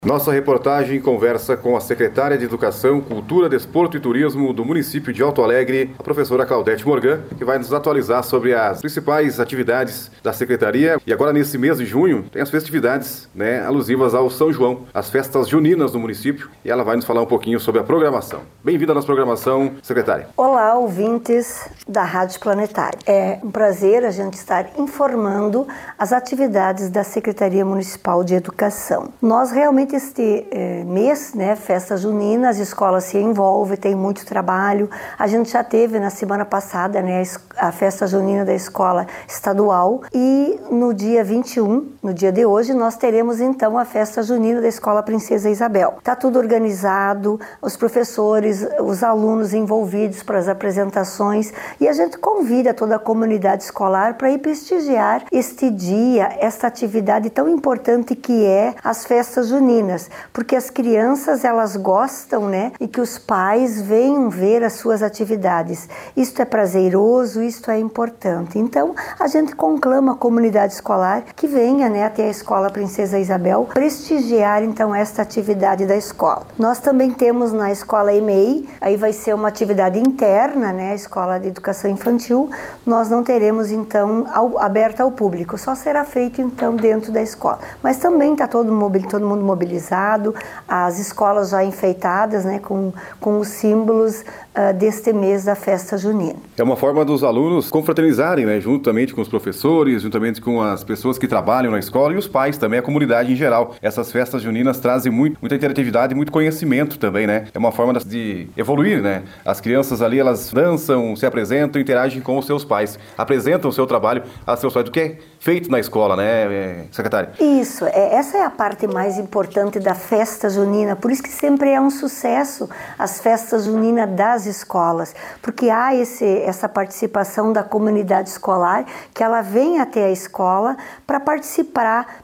Nossa reportagem conversa com a secretária de Educação, Cultura, Desporto e Turismo do município de Alto Alegre, a professora Claudete Morgan, que vai nos atualizar sobre as principais atividades da secretaria. E agora, nesse mês de junho, tem as festividades, alusivas ao São João, as festas juninas do município, e ela vai nos falar um pouquinho sobre a programação. Bem-vinda à nossa programação, secretária. Olá, ouvintes da Rádio Planetária. É um prazer a gente estar informando as atividades da Secretaria Municipal de Educação. Nós realmente este mês, festa junina, as escolas se envolvem, tem muito trabalho. A gente já teve na semana passada, a festa junina da escola estadual, e no dia 21, no dia de hoje, nós teremos então a festa junina da Escola Princesa Isabel. Está tudo organizado, os professores, os alunos envolvidos para as apresentações, e a gente convida toda a comunidade escolar para ir prestigiar este dia, esta atividade tão importante que é as festas juninas, porque as crianças, elas gostam, e que os pais venham ver as suas atividades. Isto é prazeroso, isto é importante. Então, a gente conclama a comunidade escolar que venha, até a Escola Princesa Isabel prestigiar, então, esta atividade da escola. Nós também temos na Escola EMEI, aí vai ser uma atividade interna, a Escola de Educação Infantil. Nós não teremos, então, aberta ao público, só será feito, então, dentro da escola. Mas também está todo mundo mobilizado, as escolas já enfeitadas, com os símbolos deste mês da festa junina. É uma forma dos alunos confraternizarem, juntamente com os professores, juntamente com as pessoas que trabalham na escola e os pais também, a comunidade em geral. Essas festas juninas trazem muita interatividade e muito conhecimento também, É uma forma de evoluir, As crianças ali, elas dançam, se apresentam, interagem com os seus pais, apresentam o seu trabalho a seus pais, do que é feito na escola, secretária? Isso, essa é a parte mais importante da festa junina, por isso que sempre é um sucesso as festas juninas das escolas, porque há essa participação da comunidade escolar, que ela vem até a escola para participar,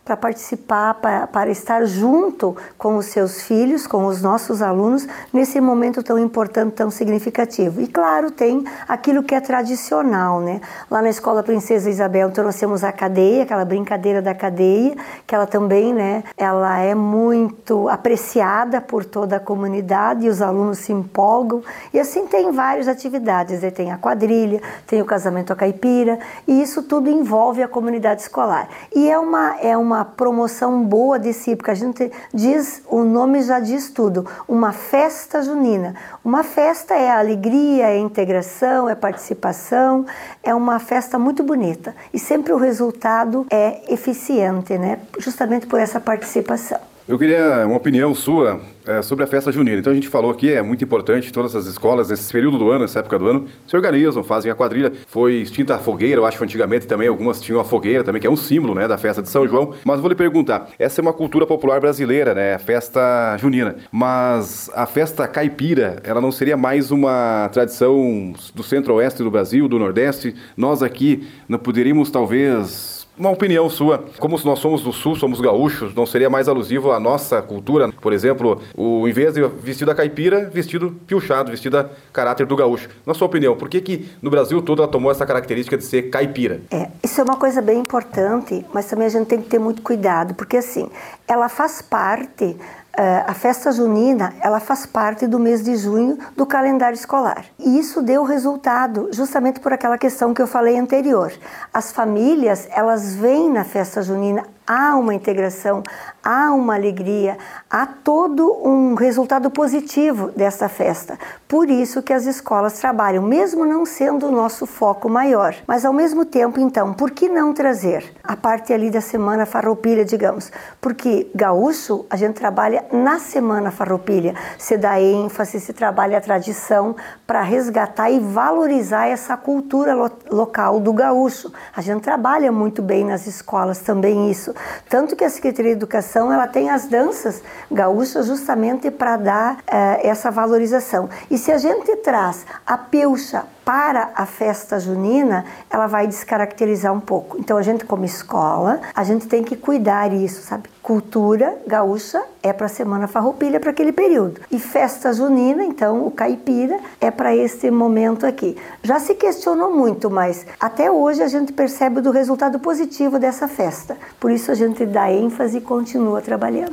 para estar junto com os seus filhos, com os nossos alunos, nesse momento tão importante, tão significativo. E claro, tem aquilo que é tradicional, Lá na Escola Princesa Isabel, então nós temos a cadeia, aquela brincadeira da cadeia, que ela também, ela é muito apreciada por toda a comunidade e os alunos se empolgam. E assim tem várias atividades, tem a quadrilha, tem o casamento à caipira, e isso tudo envolve a comunidade escolar. E é uma promoção boa de si, porque a gente diz, o nome já diz tudo, uma festa junina. Uma festa é alegria, é integração, é participação, é uma festa muito bonita. E sempre o resultado é eficiente, justamente por essa participação. Eu queria uma opinião sua sobre a festa junina. Então a gente falou aqui, é muito importante, todas as escolas, nesse período do ano, nessa época do ano, se organizam, fazem a quadrilha. Foi extinta a fogueira, eu acho que antigamente também algumas tinham a fogueira também, que é um símbolo, da festa de São João. Mas vou lhe perguntar, essa é uma cultura popular brasileira, a festa junina. Mas a festa caipira, ela não seria mais uma tradição do centro-oeste do Brasil, do nordeste? Nós aqui não poderíamos, talvez... Uma opinião sua, como nós somos do sul, somos gaúchos, não seria mais alusivo à nossa cultura? Por exemplo, em vez de vestido a caipira, vestido piochado, vestido a caráter do gaúcho. Na sua opinião, por que no Brasil todo ela tomou essa característica de ser caipira? Isso é uma coisa bem importante, mas também a gente tem que ter muito cuidado, porque assim, ela faz parte... A festa junina, ela faz parte do mês de junho do calendário escolar. E isso deu resultado justamente por aquela questão que eu falei anterior. As famílias, elas vêm na festa junina, há uma integração, há uma alegria, há todo um resultado positivo dessa festa. Por isso que as escolas trabalham, mesmo não sendo o nosso foco maior. Mas ao mesmo tempo, então, por que não trazer a parte ali da Semana Farroupilha, digamos? Porque gaúcho, a gente trabalha na Semana Farroupilha, se dá ênfase, se trabalha a tradição para resgatar e valorizar essa cultura local do gaúcho. A gente trabalha muito bem nas escolas também isso. Tanto que a Secretaria de Educação, ela tem as danças gaúchas justamente para dar essa valorização. E se a gente traz a peucha para a festa junina, ela vai descaracterizar um pouco. Então a gente, como escola, a gente tem que cuidar isso, sabe? Cultura gaúcha é para a Semana Farroupilha, para aquele período. E festa junina, então, o caipira, é para esse momento aqui. Já se questionou muito, mas até hoje a gente percebe do resultado positivo dessa festa. Por isso a gente dá ênfase e continua trabalhando.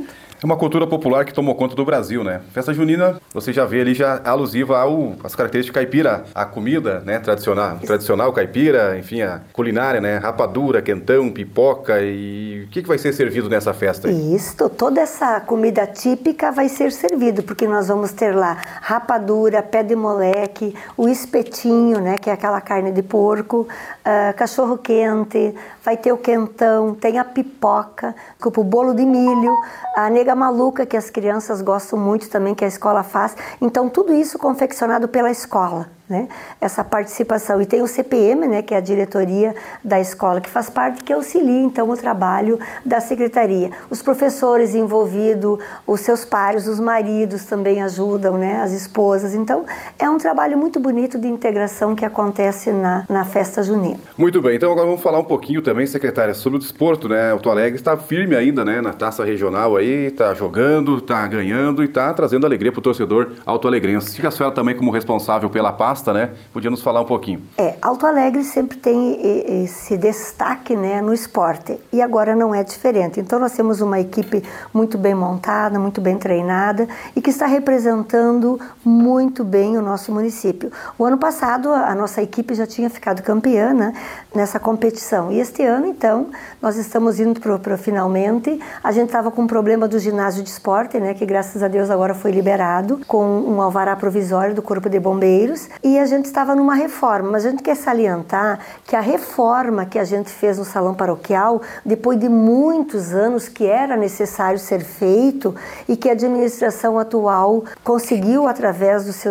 É uma cultura popular que tomou conta do Brasil, né? Festa junina, você já vê ali já alusiva às características caipira, a comida, né, tradicional caipira, enfim, a culinária, né, rapadura, quentão, pipoca e o que vai ser servido nessa festa aí? Isso, toda essa comida típica vai ser servido, porque nós vamos ter lá rapadura, pé de moleque, o espetinho, né, que é aquela carne de porco, cachorro quente, vai ter o quentão, tem a pipoca, o bolo de milho, a nega maluca, que as crianças gostam muito também, que a escola faz. Então, tudo isso confeccionado pela escola, né? Essa participação. E tem o CPM, né, que é a diretoria da escola, que faz parte, que auxilia, então, o trabalho da secretaria. Os professores envolvidos, os seus pares, os maridos também ajudam, né, as esposas. Então, é um trabalho muito bonito de integração que acontece na festa junina. Muito bem, então agora vamos falar um pouquinho também, secretária, sobre o desporto, né? Alto Alegre está firme ainda, né, na taça regional aí, está jogando, está ganhando e está trazendo alegria para o torcedor alto-alegrense. Fica a senhora também como responsável pela pasta, né? Podia nos falar um pouquinho. Alto Alegre sempre tem esse destaque, né, no esporte, e agora não é diferente. Então nós temos uma equipe muito bem montada, muito bem treinada e que está representando muito bem o nosso município. O ano passado a nossa equipe já tinha ficado campeã, né, nessa competição, e este ano então nós estamos indo para finalmente. A gente estava com um problema do ginásio de esporte, né, que graças a Deus agora foi liberado com um alvará provisório do Corpo de Bombeiros, e a gente estava numa reforma, mas a gente quer salientar que a reforma que a gente fez no salão paroquial, depois de muitos anos que era necessário ser feito e que a administração atual conseguiu, através dos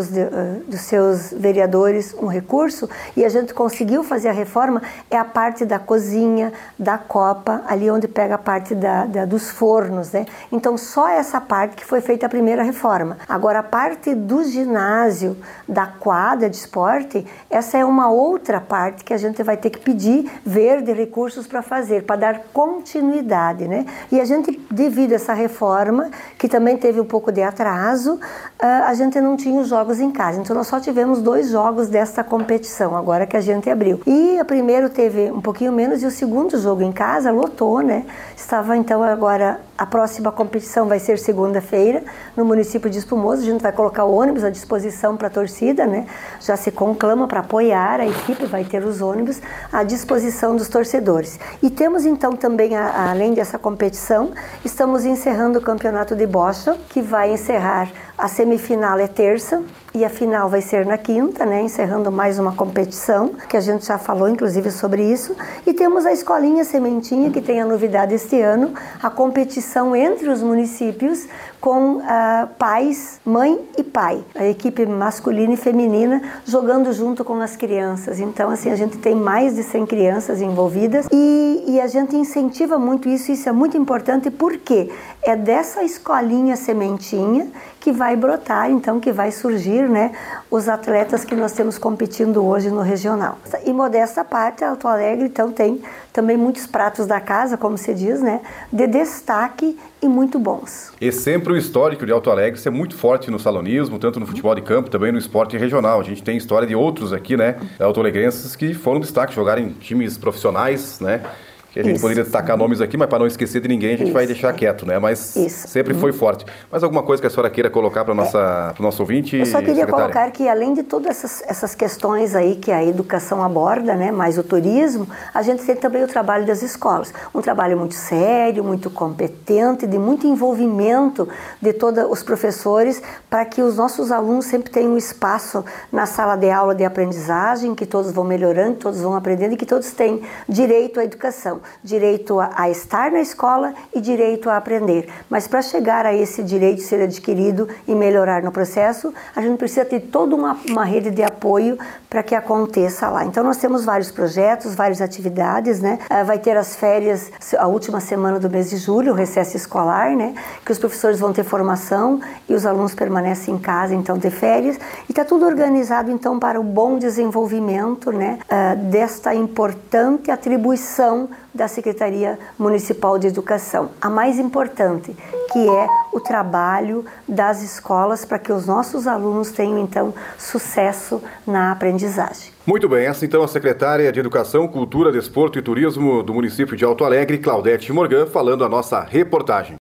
seus vereadores, um recurso, e a gente conseguiu fazer a reforma, é a parte da cozinha, da copa, ali onde pega a parte dos fornos, né? Então só essa parte que foi feita a primeira reforma. Agora a parte do ginásio, da quadra de esporte, essa é uma outra parte que a gente vai ter que pedir, ver de recursos para fazer, para dar continuidade, né? E a gente, devido a essa reforma, que também teve um pouco de atraso, a gente não tinha os jogos em casa. Então nós só tivemos 2 jogos desta competição, agora que a gente abriu. E o primeiro teve um pouquinho menos e o segundo jogo em casa lotou, né? Estava então agora, a próxima competição vai ser segunda-feira, no município de Espumoso. A gente vai colocar o ônibus à disposição para a torcida, né? Já se conclama para apoiar a equipe, vai ter os ônibus à disposição dos torcedores. E temos então também, além dessa competição, estamos encerrando o campeonato de bocha, que vai encerrar, a semifinal é terça e a final vai ser na quinta, né? Encerrando mais uma competição, que a gente já falou inclusive sobre isso. E temos a Escolinha Sementinha, que tem a novidade este ano, a competição entre os municípios com pais, mãe e pai, a equipe masculina e feminina jogando junto com as crianças. Então, assim, a gente tem mais de 100 crianças envolvidas e a gente incentiva muito isso é muito importante, porque é dessa escolinha sementinha que vai brotar, então, que vai surgir, né, os atletas que nós temos competindo hoje no regional. E modesta parte, Alto Alegre, então, tem também muitos pratos da casa, como se diz, né, de destaque e muito bons. E sempre o histórico de Alto Alegre é muito forte no salonismo, tanto no futebol de campo, também no esporte regional. A gente tem história de outros aqui, né, alto-alegrenses que foram destaque, jogaram em times profissionais, né, que a gente poderia destacar nomes aqui, mas para não esquecer de ninguém, a gente vai deixar quieto, né? Mas sempre foi forte. Mas alguma coisa que a senhora queira colocar para o nosso ouvinte, eu só queria secretária? Colocar que, além de todas essas questões aí que a educação aborda, né, mais o turismo, a gente tem também o trabalho das escolas. Um trabalho muito sério, muito competente, de muito envolvimento de todos os professores, para que os nossos alunos sempre tenham um espaço na sala de aula de aprendizagem, que todos vão melhorando, todos vão aprendendo e que todos têm direito à educação. Direito a estar na escola e direito a aprender. Mas para chegar a esse direito ser adquirido e melhorar no processo, a gente precisa ter toda uma rede de apoio para que aconteça lá. Então nós temos vários projetos, várias atividades, né? Vai ter as férias, a última semana do mês de julho, o recesso escolar, né? Que os professores vão ter formação e os alunos permanecem em casa, então ter férias. E está tudo organizado então para o bom desenvolvimento, né? Desta importante atribuição da Secretaria Municipal de Educação. A mais importante, que é o trabalho das escolas para que os nossos alunos tenham, então, sucesso na aprendizagem. Muito bem, essa então é a secretária de Educação, Cultura, Desporto e Turismo do município de Alto Alegre, Claudete Morgan, falando a nossa reportagem.